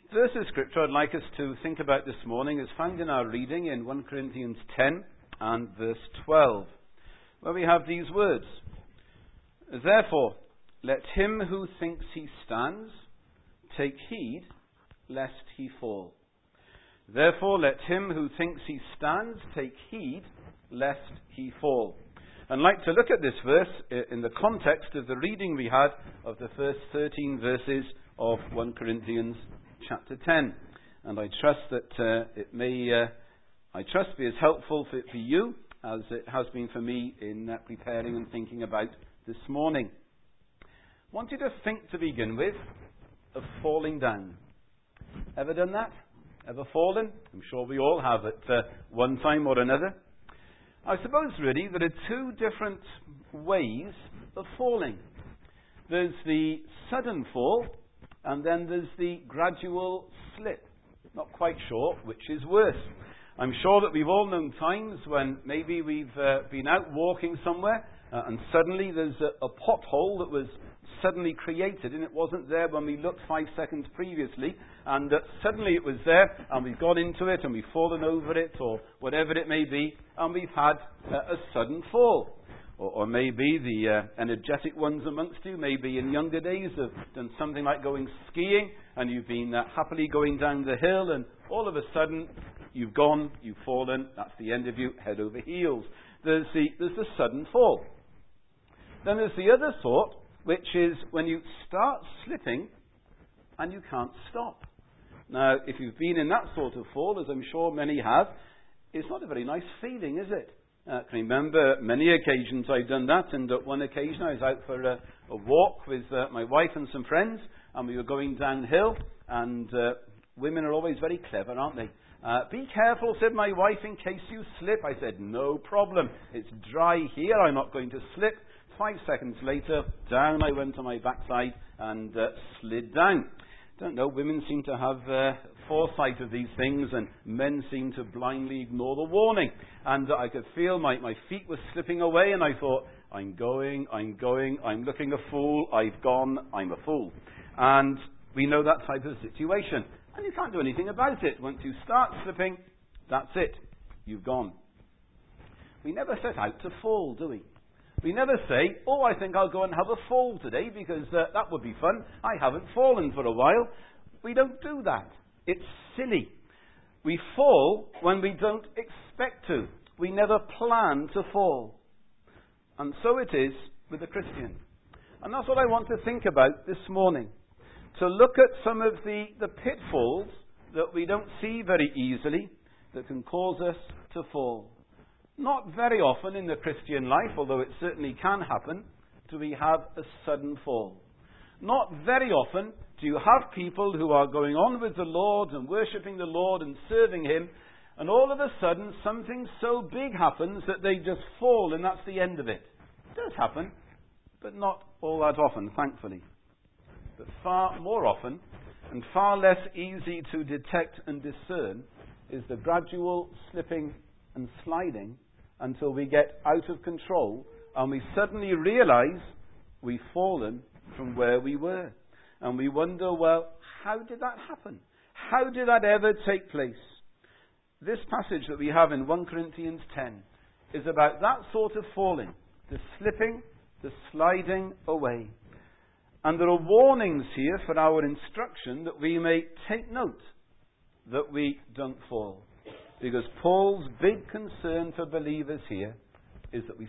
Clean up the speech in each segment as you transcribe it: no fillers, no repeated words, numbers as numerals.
verse of Scripture I'd like us to think about this morning is found in our reading in 1 Corinthians 10 and verse 12, where we have these words. Therefore, let him who thinks he stands take heed lest he fall. Therefore, let him who thinks he stands take heed lest he fall. I'd like to look at this verse in the context of the reading we had of the first 13 verses of 1 Corinthians chapter 10. And I trust that it may, be as helpful for you as it has been for me in preparing and thinking about this morning. I want you to think to begin with of falling down. Ever done that? Ever fallen? I'm sure we all have at one time or another. I suppose really there are two different ways of falling. There's the sudden fall and then there's the gradual slip. Not quite sure which is worse. I'm sure that we've all known times when maybe we've been out walking somewhere and suddenly there's a pothole that was suddenly created and it wasn't there when we looked 5 seconds previously, and suddenly it was there and we've gone into it and we've fallen over it or whatever it may be, and we've had a sudden fall. Or maybe the energetic ones amongst you, maybe in younger days, have done something like going skiing and you've been happily going down the hill and all of a sudden you've fallen, that's the end of you, head over heels. There's the sudden fall. Then there's the other sort, which is when you start slipping and you can't stop. Now, if you've been in that sort of fall, as I'm sure many have, it's not a very nice feeling, is it? I can remember many occasions I've done that, and at one occasion I was out for a walk with my wife and some friends, and we were going downhill, and women are always very clever, aren't they? Be careful, said my wife, in case you slip. I said, no problem. It's dry here, I'm not going to slip. 5 seconds later, down I went on my backside and slid down. Don't know, women seem to have foresight of these things and men seem to blindly ignore the warning. And I could feel my feet were slipping away and I thought, I'm going, I'm looking a fool, I've gone, I'm a fool. And we know that type of situation. And you can't do anything about it. Once you start slipping, that's it. You've gone. We never set out to fall, do we? We never say, I think I'll go and have a fall today because that would be fun. I haven't fallen for a while. We don't do that. It's silly. We fall when we don't expect to. We never plan to fall. And so it is with the Christian. And that's what I want to think about this morning. To look at some of the pitfalls that we don't see very easily that can cause us to fall. Not very often in the Christian life, although it certainly can happen, do we have a sudden fall. Not very often do you have people who are going on with the Lord and worshipping the Lord and serving Him, and all of a sudden something so big happens that they just fall and that's the end of it. It does happen, but not all that often, thankfully. But far more often, and far less easy to detect and discern, is the gradual slipping and sliding until we get out of control and we suddenly realize we've fallen from where we were. And we wonder, well, how did that happen? How did that ever take place? This passage that we have in 1 Corinthians 10 is about that sort of falling, the slipping, the sliding away. And there are warnings here for our instruction that we may take note that we don't fall. Because Paul's big concern for believers here is that we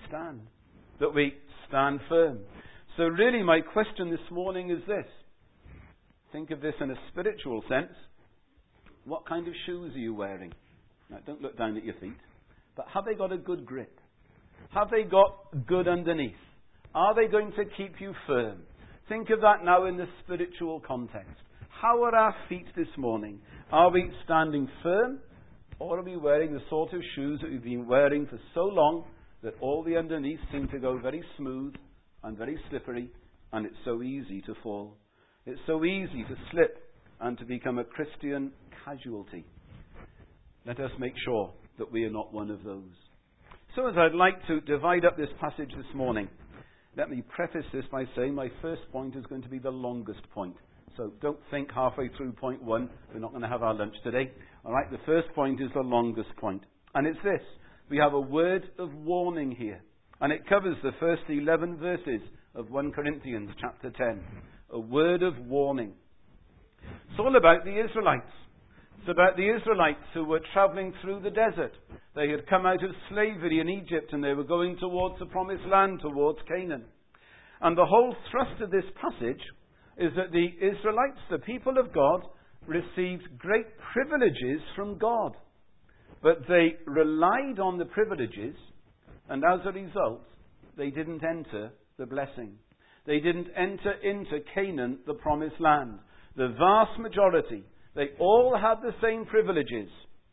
stand firm. So really my question this morning is this. Think of this in a spiritual sense. What kind of shoes are you wearing? Now, don't look down at your feet. But have they got a good grip? Have they got good underneath? Are they going to keep you firm? Think of that now in the spiritual context. How are our feet this morning? Are we standing firm? Or are we wearing the sort of shoes that we've been wearing for so long that all the underneath seem to go very smooth and very slippery, and it's so easy to fall? It's so easy to slip and to become a Christian casualty. Let us make sure that we are not one of those. So as I'd like to divide up this passage this morning, let me preface this by saying my first point is going to be the longest point. So don't think halfway through point 1, we're not going to have our lunch today. All right, the first point is the longest point. And it's this. We have a word of warning here. And it covers the first 11 verses of 1 Corinthians chapter 10. A word of warning. It's all about the Israelites. It's about the Israelites who were travelling through the desert. They had come out of slavery in Egypt and they were going towards the promised land, towards Canaan. And the whole thrust of this passage is that the Israelites, the people of God, received great privileges from God. But they relied on the privileges, and as a result, they didn't enter the blessing. They didn't enter into Canaan, the promised land. The vast majority, they all had the same privileges,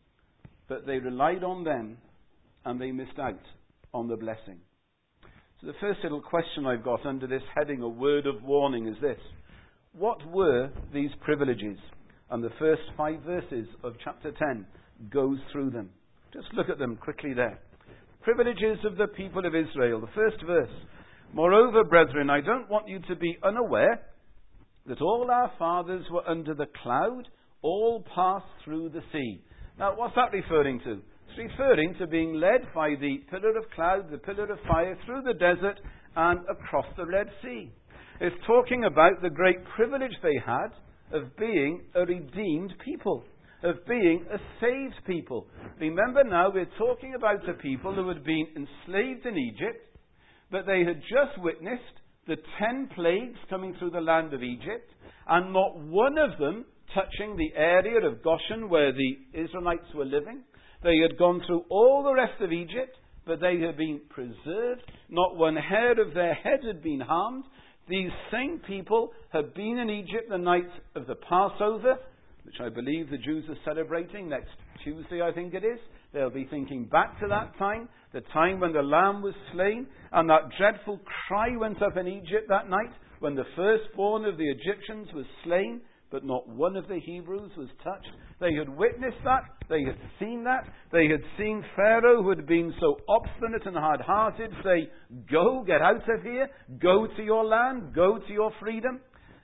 but they relied on them and they missed out on the blessing. So the first little question I've got under this heading, a word of warning, is this. What were these privileges? And the first 5 verses of chapter 10 goes through them. Just look at them quickly there. Privileges of the people of Israel. The first verse. Moreover, brethren, I don't want you to be unaware that all our fathers were under the cloud, all passed through the sea. Now, what's that referring to? It's referring to being led by the pillar of cloud, the pillar of fire, through the desert and across the Red Sea. It's talking about the great privilege they had of being a redeemed people, of being a saved people. Remember now, we're talking about the people who had been enslaved in Egypt, but they had just witnessed the 10 plagues coming through the land of Egypt, and not one of them touching the area of Goshen where the Israelites were living. They had gone through all the rest of Egypt, but they had been preserved. Not one hair of their head had been harmed. These same people had been in Egypt the night of the Passover, which I believe the Jews are celebrating next Tuesday, I think it is. They'll be thinking back to that time, the time when the lamb was slain, and that dreadful cry went up in Egypt that night when the firstborn of the Egyptians was slain, but not one of the Hebrews was touched. They had witnessed that. They had seen that. They had seen Pharaoh, who had been so obstinate and hard-hearted, say, go, get out of here, go to your land, go to your freedom.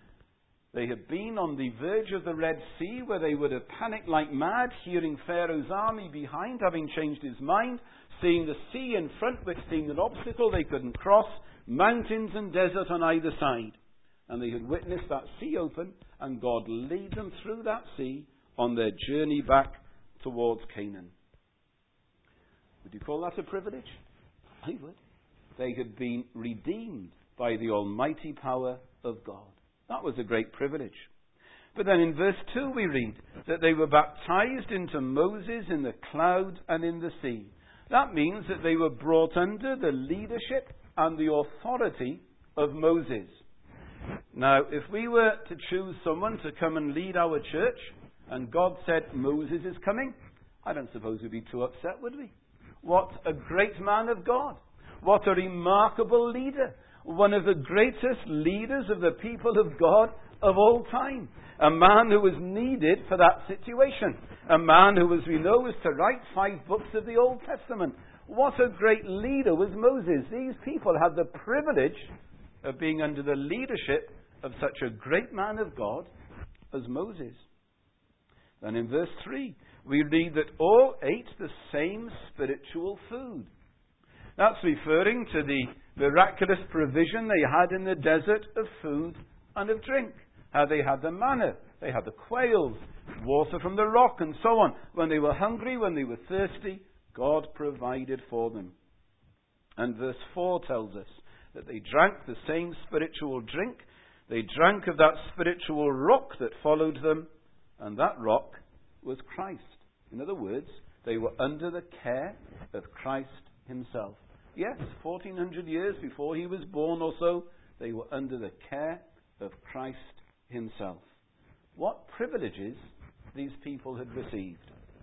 They had been on the verge of the Red Sea, where they would have panicked like mad, hearing Pharaoh's army behind, having changed his mind, seeing the sea in front, which seemed an obstacle they couldn't cross, mountains and desert on either side. And they had witnessed that sea open, and God led them through that sea on their journey back towards Canaan. Would you call that a privilege? I would. They had been redeemed by the almighty power of God. That was a great privilege. But then in verse 2 we read that they were baptized into Moses in the cloud and in the sea. That means that they were brought under the leadership and the authority of Moses. Now, if we were to choose someone to come and lead our church, and God said Moses is coming, I don't suppose we'd be too upset, would we? What a great man of God. What a remarkable leader. One of the greatest leaders of the people of God of all time. A man who was needed for that situation. A man who, as we know, was to write 5 books of the Old Testament. What a great leader was Moses. These people had the privilege of being under the leadership of such a great man of God as Moses. Then in verse 3, we read that all ate the same spiritual food. That's referring to the miraculous provision they had in the desert of food and of drink. How they had the manna, they had the quails, water from the rock, and so on. When they were hungry, when they were thirsty, God provided for them. And verse 4 tells us that they drank the same spiritual drink. They drank of that spiritual rock that followed them, and that rock was Christ. In other words, they were under the care of Christ himself. Yes, 1400 years before he was born or so, they were under the care of Christ himself. What privileges these people had received.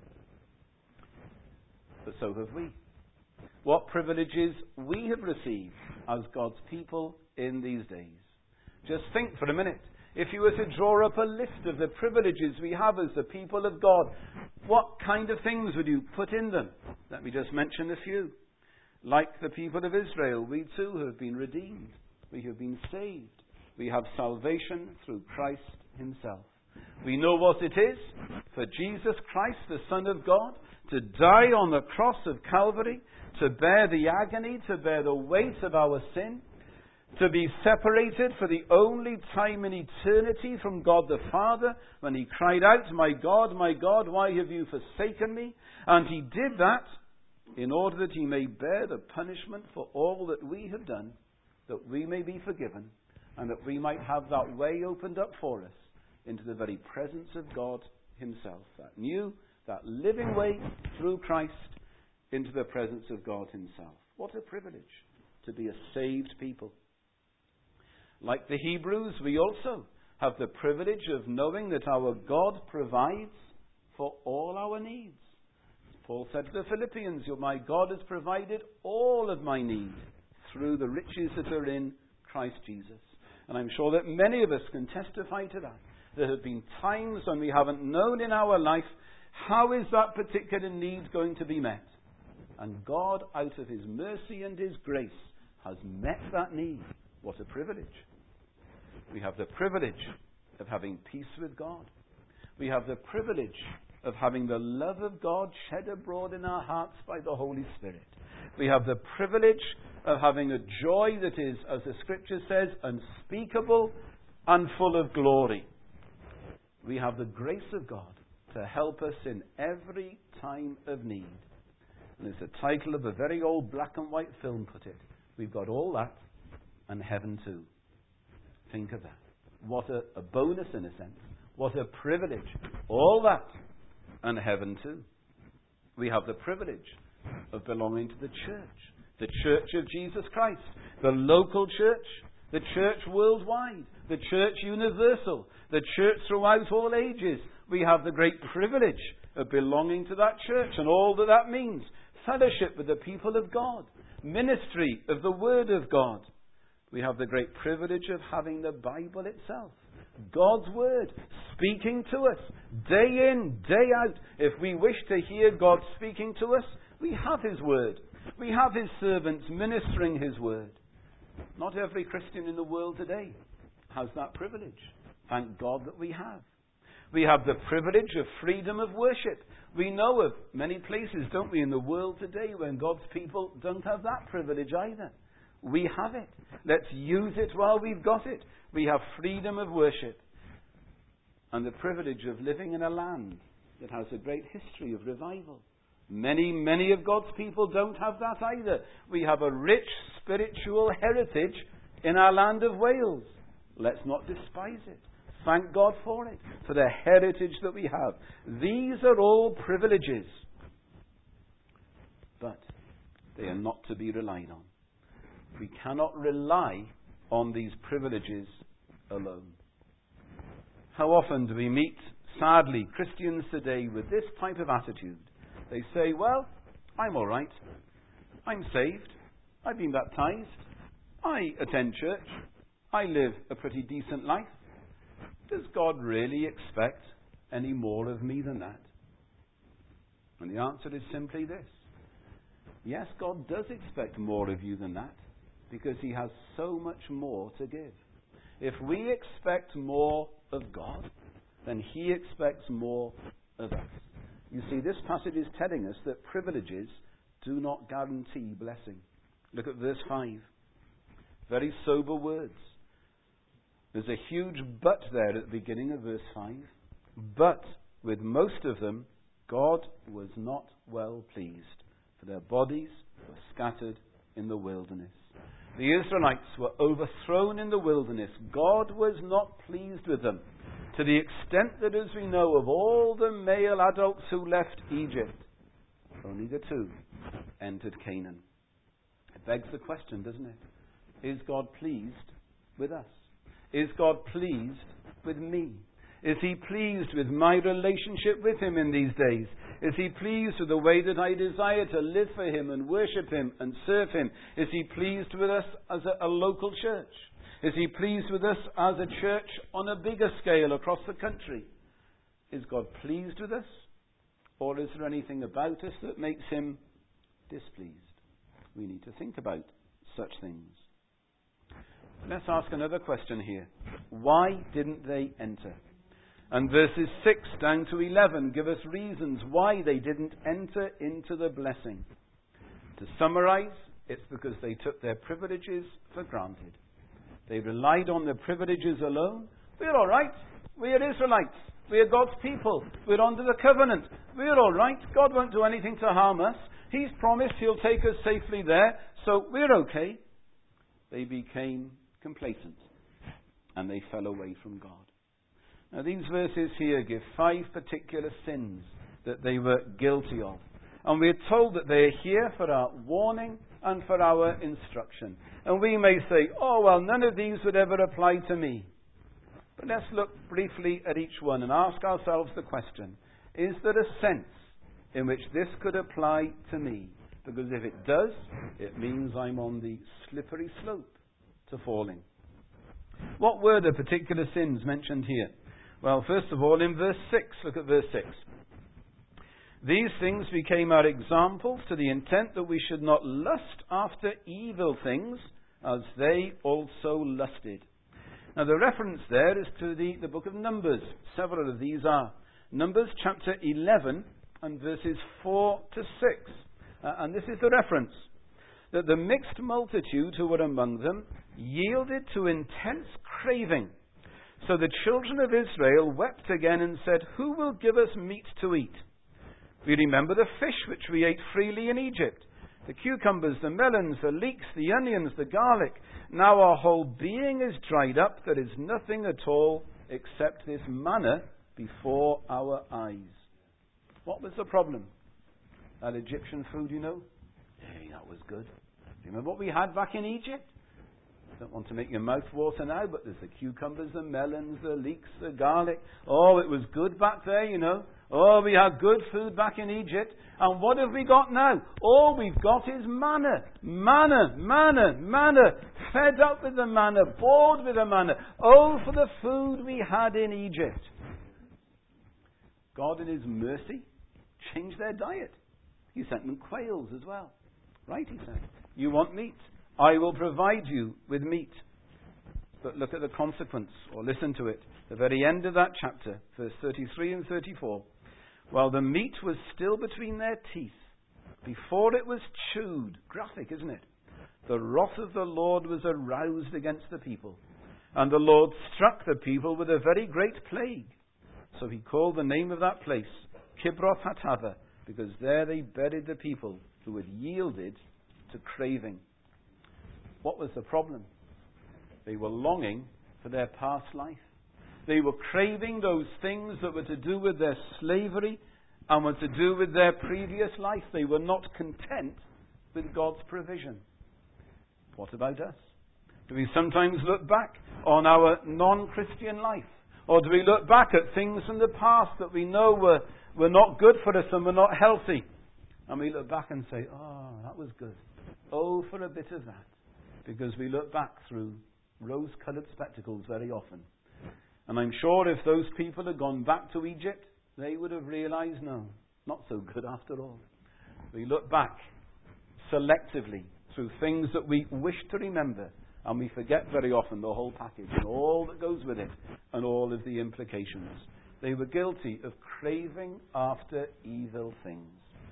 But so have we. What privileges we have received as God's people in these days. Just think for a minute. If you were to draw up a list of the privileges we have as the people of God, what kind of things would you put in them? Let me just mention a few. Like the people of Israel, we too have been redeemed. We have been saved. We have salvation through Christ himself. We know what it is for Jesus Christ, the Son of God, to die on the cross of Calvary, to bear the agony, to bear the weight of our sin, to be separated for the only time in eternity from God the Father, when he cried out, my God, why have you forsaken me? And he did that in order that he may bear the punishment for all that we have done, that we may be forgiven, and that we might have that way opened up for us into the very presence of God himself. That new, that living way through Christ into the presence of God himself. What a privilege to be a saved people. Like the Hebrews, we also have the privilege of knowing that our God provides for all our needs. Paul said to the Philippians, my God has provided all of my need through the riches that are in Christ Jesus. And I'm sure that many of us can testify to that. There have been times when we haven't known in our life how is that particular need going to be met. And God, out of his mercy and his grace, has met that need. What a privilege. We have the privilege of having peace with God. We have the privilege of having the love of God shed abroad in our hearts by the Holy Spirit. We have the privilege of having a joy that is, as the Scripture says, unspeakable and full of glory. We have the grace of God to help us in every time of need. And as the title of a very old black and white film put it, we've got all that and heaven too. Think of that. What a bonus in a sense. What a privilege. All that and heaven too. We have the privilege of belonging to the Church of Jesus Christ, the local church, the church worldwide, the church universal, the church throughout all ages. We have the great privilege of belonging to that church and all that that means. Fellowship with the people of God, ministry of the Word of God. We have the great privilege of having the Bible itself, God's Word, speaking to us day in, day out. If we wish to hear God speaking to us, we have his Word. We have his servants ministering his Word. Not every Christian in the world today has that privilege. Thank God that we have. We have the privilege of freedom of worship. We know of many places, don't we, in the world today when God's people don't have that privilege either. We have it. Let's use it while we've got it. We have freedom of worship and the privilege of living in a land that has a great history of revival. Many of God's people don't have that either. We have a rich spiritual heritage in our land of Wales. Let's not despise it. Thank God for it, for the heritage that we have. These are all privileges, but they are not to be relied on. We cannot rely on these privileges alone. How often do we meet, sadly, Christians today with this type of attitude? They say, well, I'm all right. I'm saved. I've been baptized. I attend church. I live a pretty decent life. Does God really expect any more of me than that? And the answer is simply this. Yes, God does expect more of you than that, because he has so much more to give. If we expect more of God, then he expects more of us. You see, this passage is telling us that privileges do not guarantee blessing. Look at verse 5. Very sober words. There's a huge but there at the beginning of verse 5. But with most of them, God was not well pleased, for their bodies were scattered in the wilderness. The Israelites were overthrown in the wilderness. God was not pleased with them, to the extent that, as we know, of all the male adults who left Egypt, only the 2 entered Canaan. It begs the question, doesn't it? Is God pleased with us? Is God pleased with me? Is he pleased with my relationship with him in these days? Is he pleased with the way that I desire to live for him and worship him and serve him? Is he pleased with us as a local church? Is he pleased with us as a church on a bigger scale across the country? Is God pleased with us? Or is there anything about us that makes him displeased? We need to think about such things. Let's ask another question here. Why didn't they enter? And verses 6 down to 11 give us reasons why they didn't enter into the blessing. To summarize, it's because they took their privileges for granted. They relied on their privileges alone. We're all right. We're Israelites. We're God's people. We're under the covenant. We're all right. God won't do anything to harm us. He's promised He'll take us safely there, so we're okay. They became complacent, and they fell away from God. Now, these verses here give 5 particular sins that they were guilty of. And we're told that they are here for our warning and for our instruction. And we may say, oh, well, none of these would ever apply to me. But let's look briefly at each one and ask ourselves the question, is there a sense in which this could apply to me? Because if it does, it means I'm on the slippery slope to falling. What were the particular sins mentioned here? Well, first of all, in verse 6, look at verse 6. These things became our examples to the intent that we should not lust after evil things as they also lusted. Now, the reference there is to the book of Numbers. Several of these are. Numbers chapter 11 and verses 4 to 6. And this is the reference. That the mixed multitude who were among them yielded to intense craving. So the children of Israel wept again and said, who will give us meat to eat? We remember the fish which we ate freely in Egypt, the cucumbers, the melons, the leeks, the onions, the garlic. Now our whole being is dried up. There is nothing at all except this manna before our eyes. What was the problem? That Egyptian food, you know? Hey, that was good. Do you remember what we had back in Egypt? I don't want to make your mouth water now, but there's the cucumbers, the melons, the leeks, the garlic. Oh, it was good back there, you know. Oh, we had good food back in Egypt. And what have we got now? All we've got is manna. Manna, manna, manna. Fed up with the manna, bored with the manna. Oh, for the food we had in Egypt. God in His mercy changed their diet. He sent them quails as well. Right, He said. You want meat? I will provide you with meat. But look at the consequence, or listen to it. The very end of that chapter, verse 33 and 34. While the meat was still between their teeth, before it was chewed, graphic, isn't it? The wrath of the Lord was aroused against the people. And the Lord struck the people with a very great plague. So He called the name of that place Kibroth Hattaavah, because there they buried the people who had yielded to craving. What was the problem? They were longing for their past life. They were craving those things that were to do with their slavery and were to do with their previous life. They were not content with God's provision. What about us? Do we sometimes look back on our non-Christian life? Or do we look back at things from the past that we know were not good for us and were not healthy? And we look back and say, oh, that was good. Oh, for a bit of that. Because we look back through rose-coloured spectacles very often. And I'm sure if those people had gone back to Egypt, they would have realized, no, not so good after all. We look back selectively through things that we wish to remember, and we forget very often the whole package and all that goes with it and all of the implications. They were guilty of craving after evil things.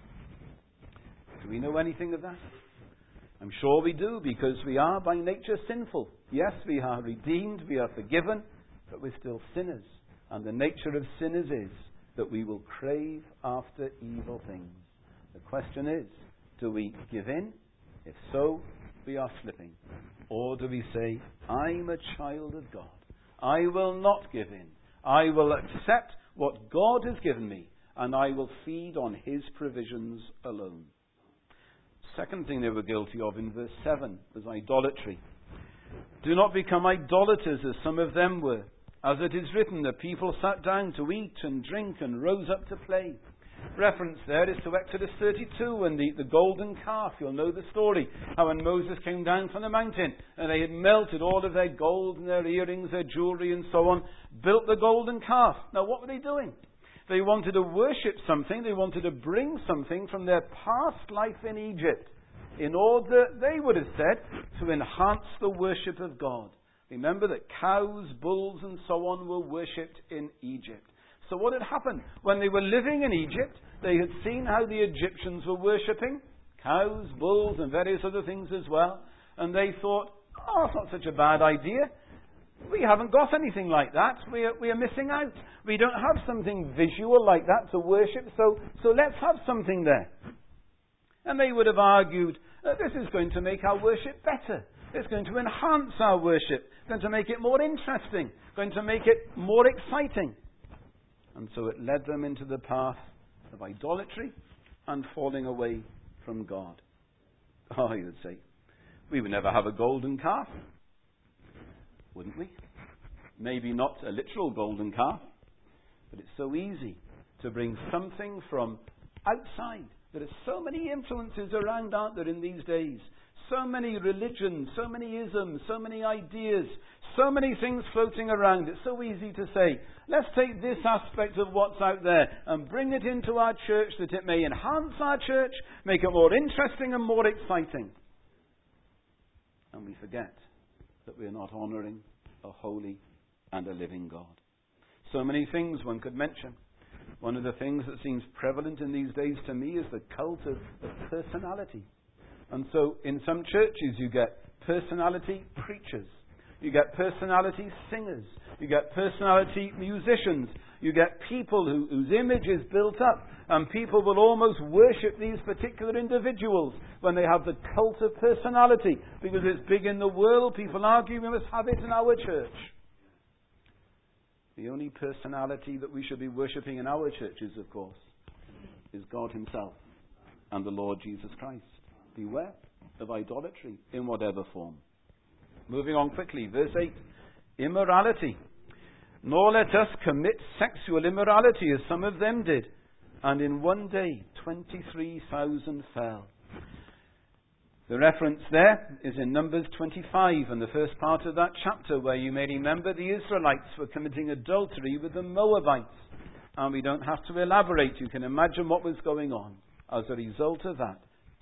Do we know anything of that? I'm sure we do, because we are by nature sinful. Yes, we are redeemed, we are forgiven, but we're still sinners. And the nature of sinners is that we will crave after evil things. The question is, do we give in? If so, we are slipping. Or do we say, I'm a child of God. I will not give in. I will accept what God has given me, and I will feed on His provisions alone. Second thing they were guilty of in verse 7 was idolatry. Do not become idolaters as some of them were. As it is written, the people sat down to eat and drink and rose up to play. Reference there is to Exodus 32 and the golden calf. You'll know the story. How when Moses came down from the mountain and they had melted all of their gold and their earrings, their jewellery and so on, built the golden calf. Now what were they doing? They wanted to worship something. They wanted to bring something from their past life in Egypt in order, they would have said, to enhance the worship of God. Remember that cows, bulls, and so on were worshipped in Egypt. So what had happened? When they were living in Egypt, they had seen how the Egyptians were worshipping cows, bulls, and various other things as well. And they thought, oh, it's not such a bad idea. We haven't got anything like that. We are missing out. We don't have something visual like that to worship, so let's have something there. And they would have argued, this is going to make our worship better. It's going to enhance our worship. It's going to make it more interesting. Going to make it more exciting. And so it led them into the path of idolatry and falling away from God. Oh, you would say, we would never have a golden calf, wouldn't we? Maybe not a literal golden calf, but it's so easy to bring something from outside. There are so many influences around, aren't there, in these days? So many religions, so many isms, so many ideas, so many things floating around. It's so easy to say, let's take this aspect of what's out there and bring it into our church that it may enhance our church, make it more interesting and more exciting. And we forget that we are not honouring a holy and a living God. So many things one could mention. One of the things that seems prevalent in these days to me is the cult of personality. And so in some churches you get personality preachers, you get personality singers, you get personality musicians, you get people whose image is built up, and people will almost worship these particular individuals when they have the cult of personality. Because it's big in the world, people argue we must have it in our church. The only personality that we should be worshipping in our churches, of course, is God himself and the Lord Jesus Christ. Beware of idolatry in whatever form. Moving on quickly, verse 8. Immorality. Nor let us commit sexual immorality as some of them did. And in one day 23,000 fell. The reference there is in Numbers 25 and the first part of that chapter, where you may remember the Israelites were committing adultery with the Moabites. And we don't have to elaborate. You can imagine what was going on. As a result of that,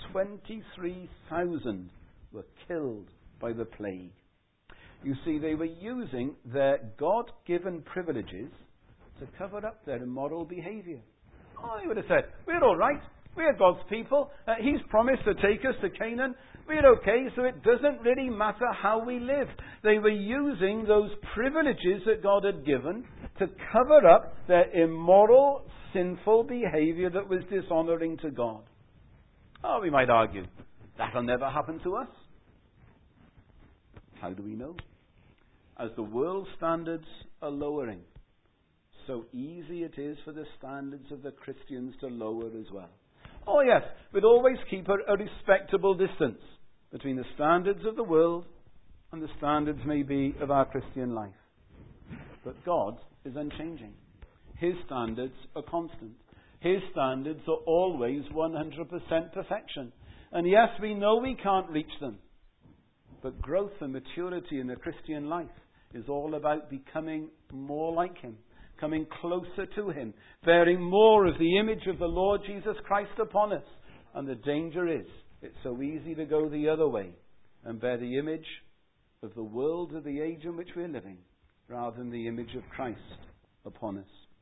23,000 were killed by the plague. You see, they were using their God-given privileges to cover up their immoral behavior. Oh, they would have said, we're all right. We're God's people. He's promised to take us to Canaan. We're okay, so it doesn't really matter how we live. They were using those privileges that God had given to cover up their immoral, sinful behavior that was dishonouring to God. Oh, we might argue, that'll never happen to us. How do we know? As the world's standards are lowering, so easy it is for the standards of the Christians to lower as well. Oh yes, we'd always keep a respectable distance between the standards of the world and the standards maybe of our Christian life. But God is unchanging. His standards are constant. His standards are always 100% perfection. And yes, we know we can't reach them. But growth and maturity in the Christian life is all about becoming more like him, coming closer to him, bearing more of the image of the Lord Jesus Christ upon us. And the danger is, it's so easy to go the other way and bear the image of the world of the age in which we're living, rather than the image of Christ upon us.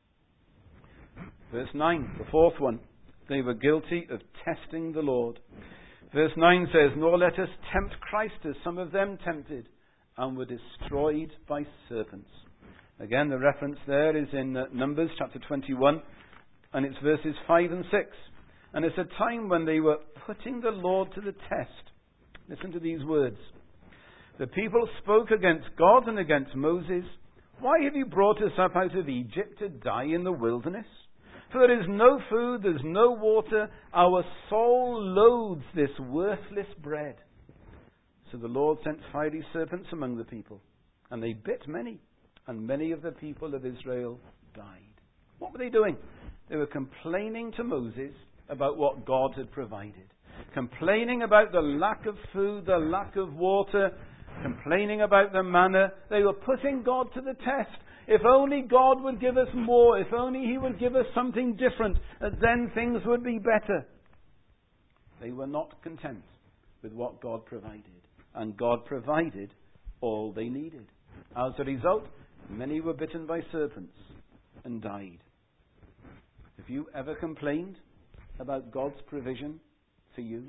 Verse 9, the fourth one. They were guilty of testing the Lord. Verse 9 says, nor let us tempt Christ as some of them tempted and were destroyed by serpents. Again, the reference there is in Numbers chapter 21, and it's verses 5 and 6. And it's a time when they were putting the Lord to the test. Listen to these words. The people spoke against God and against Moses. Why have you brought us up out of Egypt to die in the wilderness? For there is no food, there's no water. Our soul loathes this worthless bread. So the Lord sent fiery serpents among the people, and they bit many, and many of the people of Israel died. What were they doing? They were complaining to Moses about what God had provided. Complaining about the lack of food, the lack of water, complaining about the manna. They were putting God to the test. If only God would give us more, if only he would give us something different, then things would be better. They were not content with what God provided. And God provided all they needed. As a result, many were bitten by serpents and died. Have you ever complained about God's provision for you?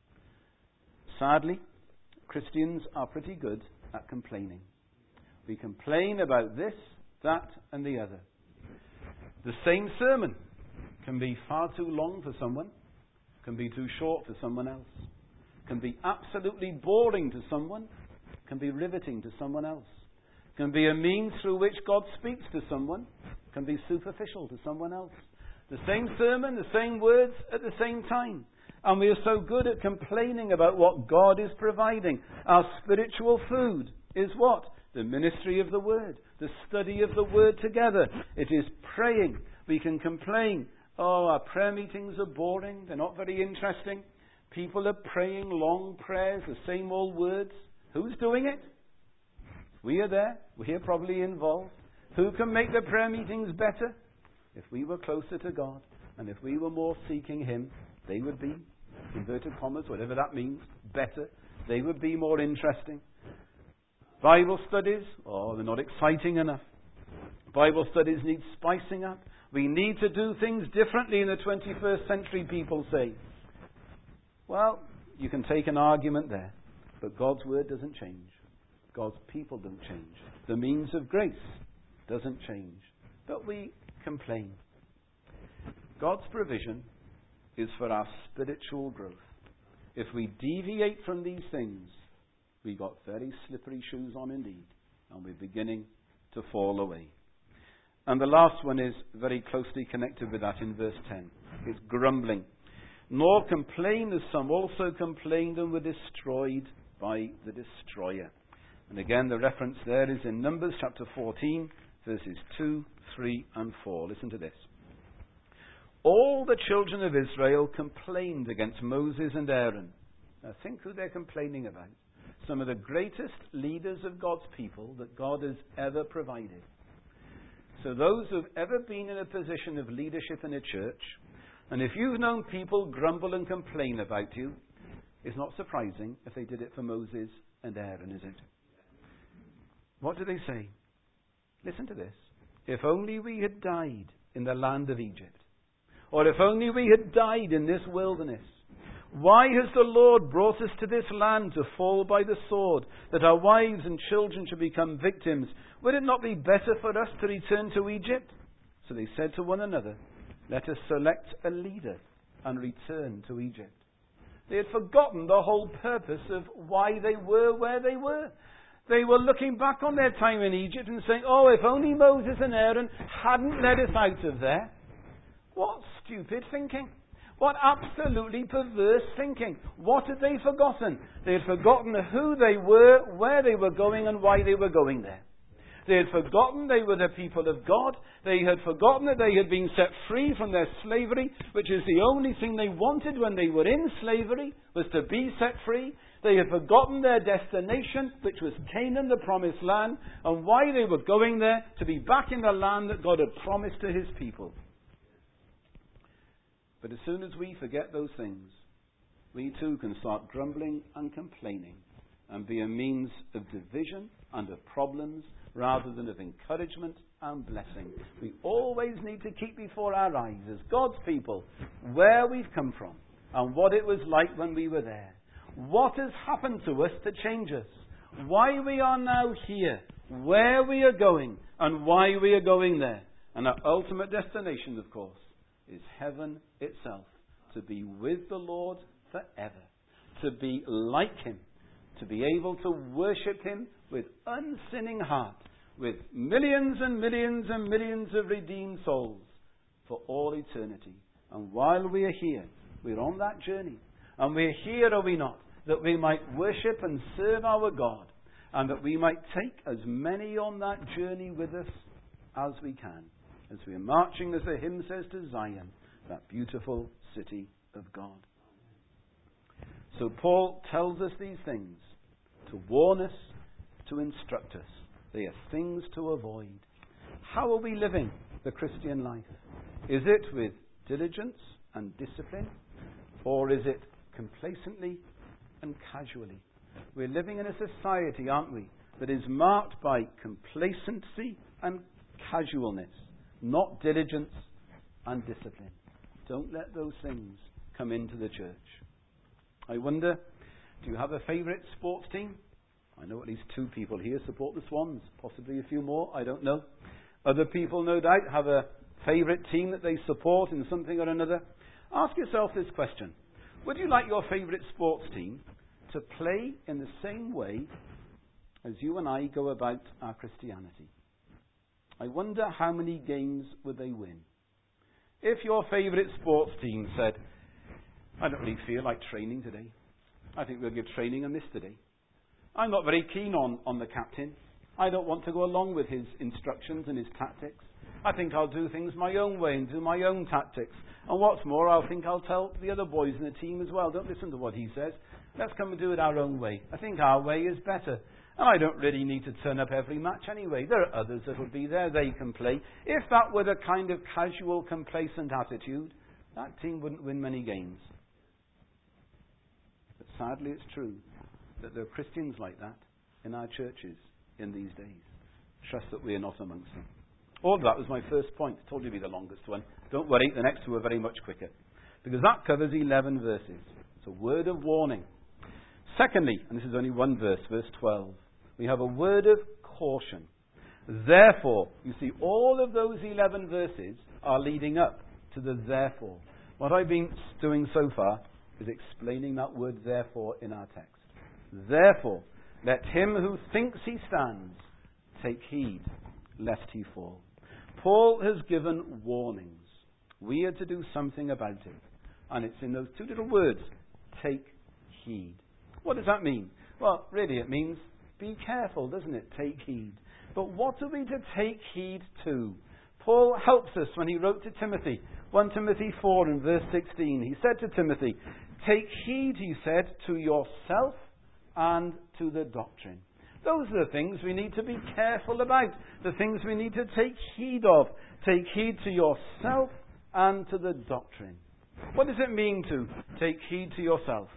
Sadly, Christians are pretty good at complaining. We complain about this, that, and the other. The same sermon can be far too long for someone, can be too short for someone else, can be absolutely boring to someone, can be riveting to someone else, can be a means through which God speaks to someone, can be superficial to someone else. The same sermon, the same words at the same time. And we are so good at complaining about what God is providing. Our spiritual food is what? The ministry of the Word, the study of the Word together. It is praying. We can complain, oh, our prayer meetings are boring, they're not very interesting. People are praying long prayers, the same old words. Who's doing it? We are there. We are probably involved. Who can make the prayer meetings better? If we were closer to God, and if we were more seeking Him, they would be, inverted commas, whatever that means, better. They would be more interesting. Bible studies, they're not exciting enough. Bible studies need spicing up. We need to do things differently in the 21st century, people say. Well, you can take an argument there, but God's Word doesn't change. God's people don't change. The means of grace doesn't change. But we complain. God's provision is for our spiritual growth. If we deviate from these things, we got very slippery shoes on indeed, and we're beginning to fall away. And the last one is very closely connected with that in verse 10. It's grumbling. Nor complain as some also complained and were destroyed by the destroyer. And again, the reference there is in Numbers chapter 14, verses 2, 3, and 4. Listen to this. All the children of Israel complained against Moses and Aaron. Now think who they're complaining about. Some of the greatest leaders of God's people that God has ever provided. So those who've ever been in a position of leadership in a church, and if you've known people grumble and complain about you, it's not surprising if they did it for Moses and Aaron, is it? What do they say? Listen to this. If only we had died in the land of Egypt, or if only we had died in this wilderness. Why has the Lord brought us to this land to fall by the sword, that our wives and children should become victims? Would it not be better for us to return to Egypt? So they said to one another, let us select a leader and return to Egypt. They had forgotten the whole purpose of why they were where they were. They were looking back on their time in Egypt and saying, oh, if only Moses and Aaron hadn't led us out of there. What stupid thinking. What absolutely perverse thinking. What had they forgotten? They had forgotten who they were, where they were going, and why they were going there. They had forgotten they were the people of God. They had forgotten that they had been set free from their slavery, which is the only thing they wanted when they were in slavery, was to be set free. They had forgotten their destination, which was Canaan, the promised land, and why they were going there, to be back in the land that God had promised to His people. But as soon as we forget those things, we too can start grumbling and complaining and be a means of division and of problems rather than of encouragement and blessing. We always need to keep before our eyes, as God's people, where we've come from and what it was like when we were there. What has happened to us to change us? Why we are now here, where we are going, and why we are going there. And our ultimate destination, of course, is heaven itself. To be with the Lord forever. To be like Him. To be able to worship Him with unsinning heart. With millions and millions and millions of redeemed souls for all eternity. And while we are here, we're on that journey. And we're here, are we not, that we might worship and serve our God. And that we might take as many on that journey with us as we can. As we are marching, as the hymn says, to Zion, that beautiful city of God. So Paul tells us these things to warn us, to instruct us. They are things to avoid. How are we living the Christian life? Is it with diligence and discipline, or is it complacently and casually? We're living in a society, aren't we, that is marked by complacency and casualness, not diligence and discipline. Don't let those things come into the church. I wonder, do you have a favourite sports team? I know at least 2 people here support the Swans, possibly a few more, I don't know. Other people, no doubt, have a favourite team that they support in something or another. Ask yourself this question. Would you like your favourite sports team to play in the same way as you and I go about our Christianity? I wonder how many games would they win? If your favourite sports team said, I don't really feel like training today. I think we'll give training a miss today. I'm not very keen on the captain. I don't want to go along with his instructions and his tactics. I think I'll do things my own way and do my own tactics. And what's more, I'll tell the other boys in the team as well, don't listen to what he says. Let's come and do it our own way. I think our way is better. And I don't really need to turn up every match anyway. There are others that will be there. They can play. If that were the kind of casual, complacent attitude, that team wouldn't win many games. But sadly, it's true that there are Christians like that in our churches in these days. Trust that we are not amongst them. All of that was my first point. I told you it'd be the longest one. Don't worry, the next 2 are very much quicker. Because that covers 11 verses. It's a word of warning. Secondly, and this is only one verse, verse 12, we have a word of caution. Therefore, you see, all of those 11 verses are leading up to the therefore. What I've been doing so far is explaining that word therefore in our text. Therefore, let him who thinks he stands take heed lest he fall. Paul has given warnings. We are to do something about it. And it's in those 2 little words, take heed. What does that mean? Well, really it means be careful, doesn't it? Take heed. But what are we to take heed to? Paul helps us when he wrote to Timothy. 1 Timothy 4 and verse 16. He said to Timothy, take heed, he said, to yourself and to the doctrine. Those are the things we need to be careful about. The things we need to take heed of. Take heed to yourself and to the doctrine. What does it mean to take heed to yourself?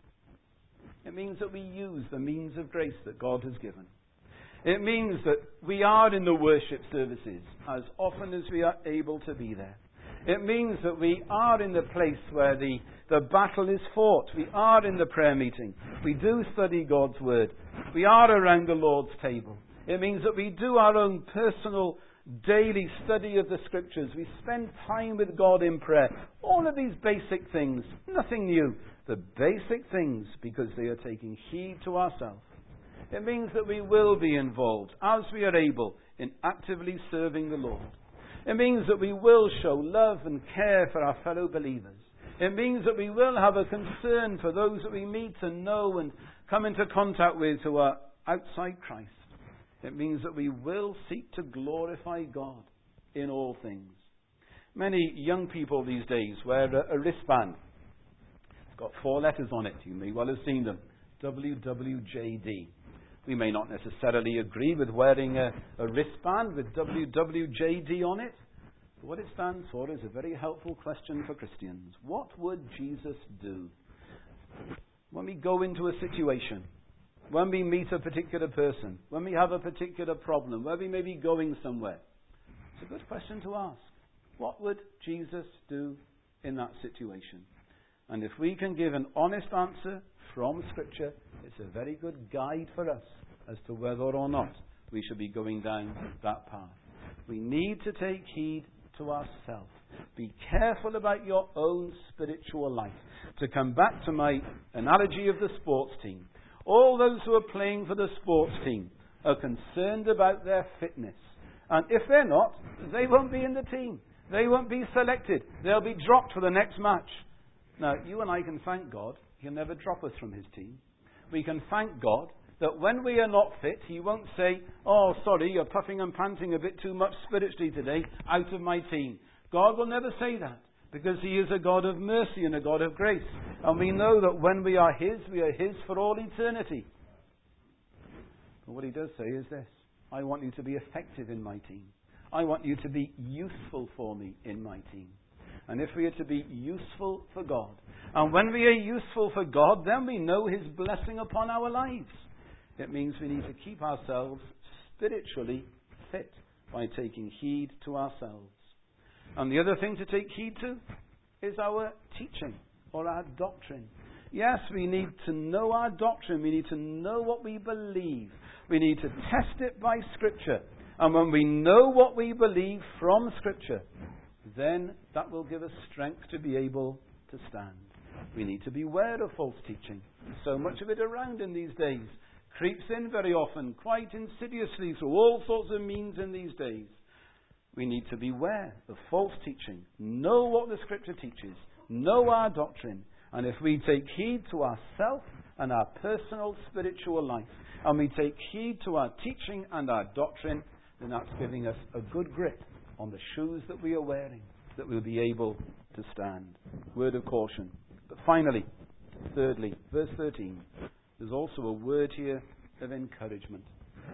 It means that we use the means of grace that God has given. It means that we are in the worship services as often as we are able to be there. It means that we are in the place where the battle is fought. We are in the prayer meeting. We do study God's Word. We are around the Lord's table. It means that we do our own personal daily study of the Scriptures. We spend time with God in prayer. All of these basic things, nothing new. The basic things because they are taking heed to ourselves. It means that we will be involved as we are able in actively serving the Lord. It means that we will show love and care for our fellow believers. It means that we will have a concern for those that we meet and know and come into contact with who are outside Christ. It means that we will seek to glorify God in all things. Many young people these days wear a wristband. It's got 4 letters on it. You may well have seen them. WWJD. We may not necessarily agree with wearing a wristband with WWJD on it. But what it stands for is a very helpful question for Christians. What would Jesus do when we go into a situation, when we meet a particular person, when we have a particular problem, where we may be going somewhere? It's a good question to ask. What would Jesus do in that situation? And if we can give an honest answer from Scripture, it's a very good guide for us as to whether or not we should be going down that path. We need to take heed to ourselves. Be careful about your own spiritual life. To come back to my analogy of the sports team, all those who are playing for the sports team are concerned about their fitness. And if they're not, they won't be in the team. They won't be selected. They'll be dropped for the next match. Now, you and I can thank God He'll never drop us from His team. We can thank God that when we are not fit, He won't say, oh, sorry, you're puffing and panting a bit too much spiritually today, out of my team. God will never say that, because He is a God of mercy and a God of grace. And we know that when we are His for all eternity. But what He does say is this: I want you to be effective in my team. I want you to be useful for me in my team. And if we are to be useful for God, and when we are useful for God, then we know His blessing upon our lives. It means we need to keep ourselves spiritually fit by taking heed to ourselves. And the other thing to take heed to is our teaching or our doctrine. Yes, we need to know our doctrine. We need to know what we believe. We need to test it by Scripture. And when we know what we believe from Scripture, then that will give us strength to be able to stand. We need to beware of false teaching. So much of it around in these days creeps in very often, quite insidiously, through all sorts of means in these days. We need to beware of false teaching. Know what the Scripture teaches. Know our doctrine. And if we take heed to ourself and our personal spiritual life, and we take heed to our teaching and our doctrine, then that's giving us a good grip on the shoes that we are wearing, that we'll be able to stand. Word of caution. But finally, thirdly, verse 13, there's also a word here of encouragement.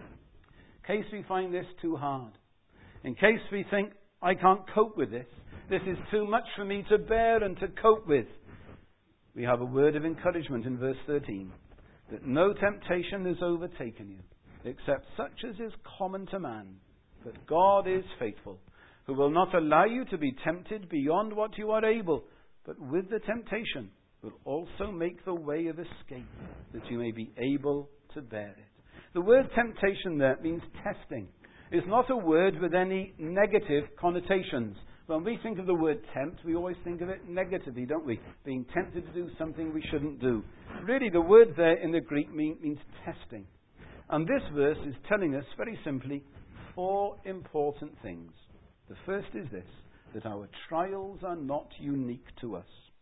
In case we find this too hard, in case we think, I can't cope with this, this is too much for me to bear and to cope with, we have a word of encouragement in verse 13, that no temptation has overtaken you, except such as is common to man. But God is faithful, who will not allow you to be tempted beyond what you are able, but with the temptation will also make the way of escape, that you may be able to bear it. The word temptation there means testing. It's not a word with any negative connotations. When we think of the word tempt, we always think of it negatively, don't we? Being tempted to do something we shouldn't do. Really, the word there in the Greek means testing. And this verse is telling us, very simply, 4 important things. The first is this, that our trials are not unique to us.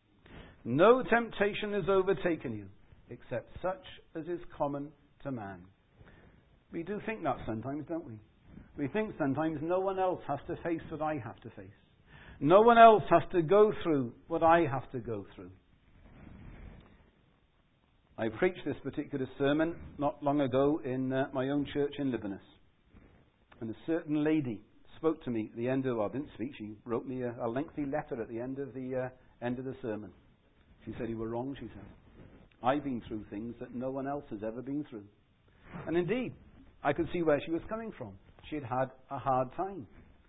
No temptation has overtaken you, except such as is common to man. We do think that sometimes, don't we? We think sometimes no one else has to face what I have to face. No one else has to go through what I have to go through. I preached this particular sermon not long ago in my own church in Libanus. And a certain lady spoke to me at the end of, I didn't speak, she wrote me a lengthy letter at the end of the sermon. She said, you were wrong, she said. I've been through things that no one else has ever been through. And indeed, I could see where she was coming from. She had had a hard time.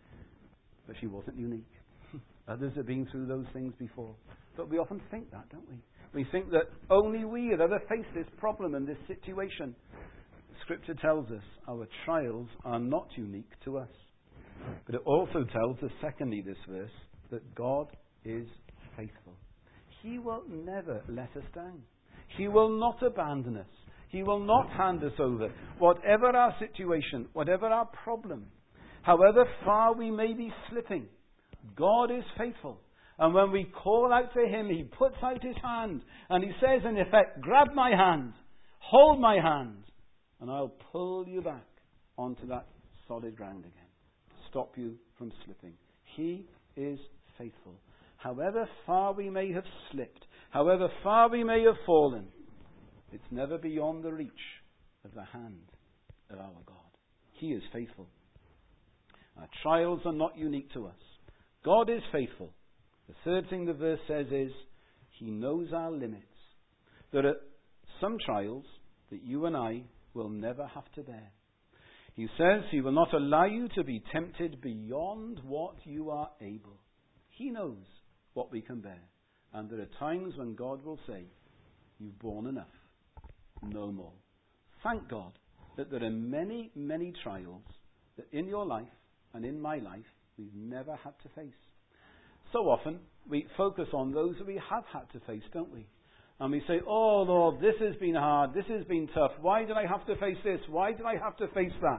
But she wasn't unique. Others have been through those things before. But we often think that, don't we? We think that only we have ever faced this problem and this situation. Scripture tells us our trials are not unique to us. But it also tells us, secondly, this verse, that God is faithful. He will never let us down. He will not abandon us. He will not hand us over. Whatever our situation, whatever our problem, however far we may be slipping, God is faithful. And when we call out to Him, He puts out His hand and He says, in effect, grab my hand, hold my hand, and I'll pull you back onto that solid ground again to stop you from slipping. He is faithful. However far we may have slipped, however far we may have fallen, it's never beyond the reach of the hand of our God. He is faithful. Our trials are not unique to us. God is faithful. The third thing the verse says is, He knows our limits. There are some trials that you and I will never have to bear. He says He will not allow you to be tempted beyond what you are able. He knows what we can bear. And there are times when God will say, you've borne enough. No more. Thank God that there are many, many trials that in your life and in my life we've never had to face. So often we focus on those that we have had to face, don't we? And we say, oh Lord, this has been hard, this has been tough. Why did I have to face this? Why did I have to face that?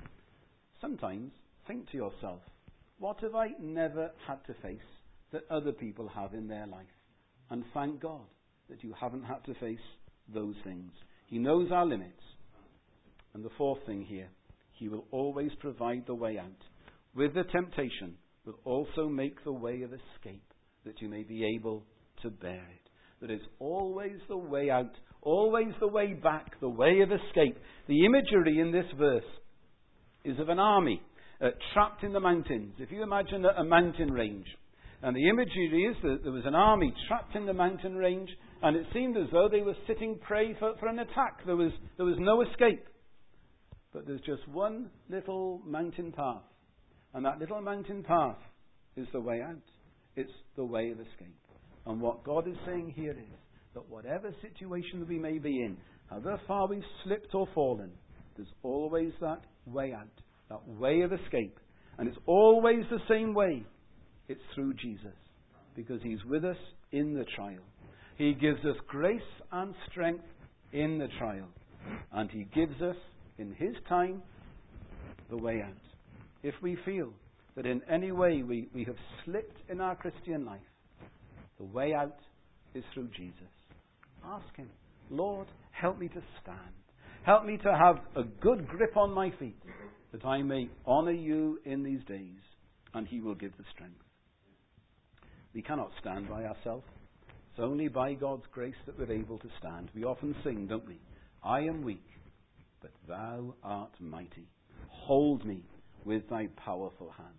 Sometimes think to yourself, what have I never had to face that other people have in their life? And thank God that you haven't had to face those things. He knows our limits. And the fourth thing here, He will always provide the way out. With the temptation, will also make the way of escape, that you may be able to bear it. There is always the way out, always the way back, the way of escape. The imagery in this verse is of an army trapped in the mountains. If you imagine a mountain range, and the imagery is that there was an army trapped in the mountain range, And it seemed as though they were sitting prey for an attack. There was no escape. But there's just one little mountain path. And that little mountain path is the way out. It's the way of escape. And what God is saying here is that whatever situation we may be in, however far we've slipped or fallen, there's always that way out, that way of escape. And it's always the same way. It's through Jesus. Because He's with us in the trial. He gives us grace and strength in the trial. And He gives us, in His time, the way out. If we feel that in any way we have slipped in our Christian life, the way out is through Jesus. Ask Him, Lord, help me to stand. Help me to have a good grip on my feet, that I may honour You in these days. And He will give the strength. We cannot stand by ourselves. It's only by God's grace that we're able to stand. We often sing, don't we? I am weak, but Thou art mighty. Hold me with Thy powerful hand.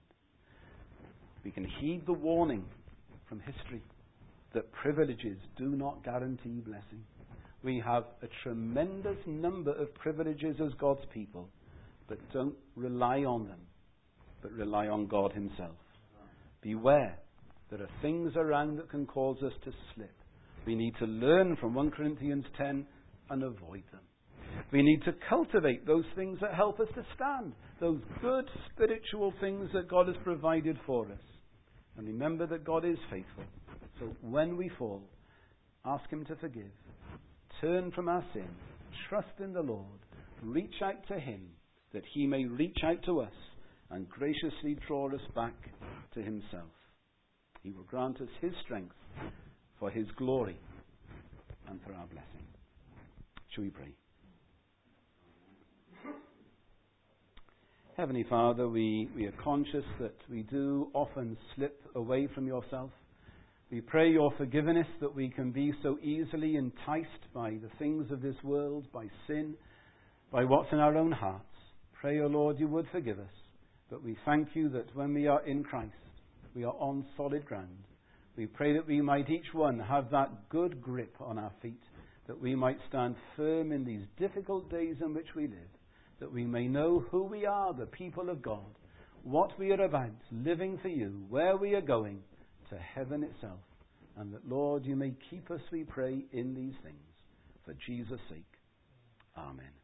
We can heed the warning from history that privileges do not guarantee blessing. We have a tremendous number of privileges as God's people, but don't rely on them, but rely on God Himself. Beware. There are things around that can cause us to slip. We need to learn from 1 Corinthians 10 and avoid them. We need to cultivate those things that help us to stand, those good spiritual things that God has provided for us. And remember that God is faithful. So when we fall, ask Him to forgive. Turn from our sin. Trust in the Lord. Reach out to Him that He may reach out to us and graciously draw us back to Himself. He will grant us His strength for His glory and for our blessing. Shall we pray? Heavenly Father, we are conscious that we do often slip away from Yourself. We pray Your forgiveness that we can be so easily enticed by the things of this world, by sin, by what's in our own hearts. Pray, O Lord, You would forgive us. But we thank You that when we are in Christ, we are on solid ground. We pray that we might each one have that good grip on our feet, that we might stand firm in these difficult days in which we live, that we may know who we are, the people of God, what we are about, living for You, where we are going, to heaven itself. And that, Lord, You may keep us, we pray, in these things. For Jesus' sake. Amen.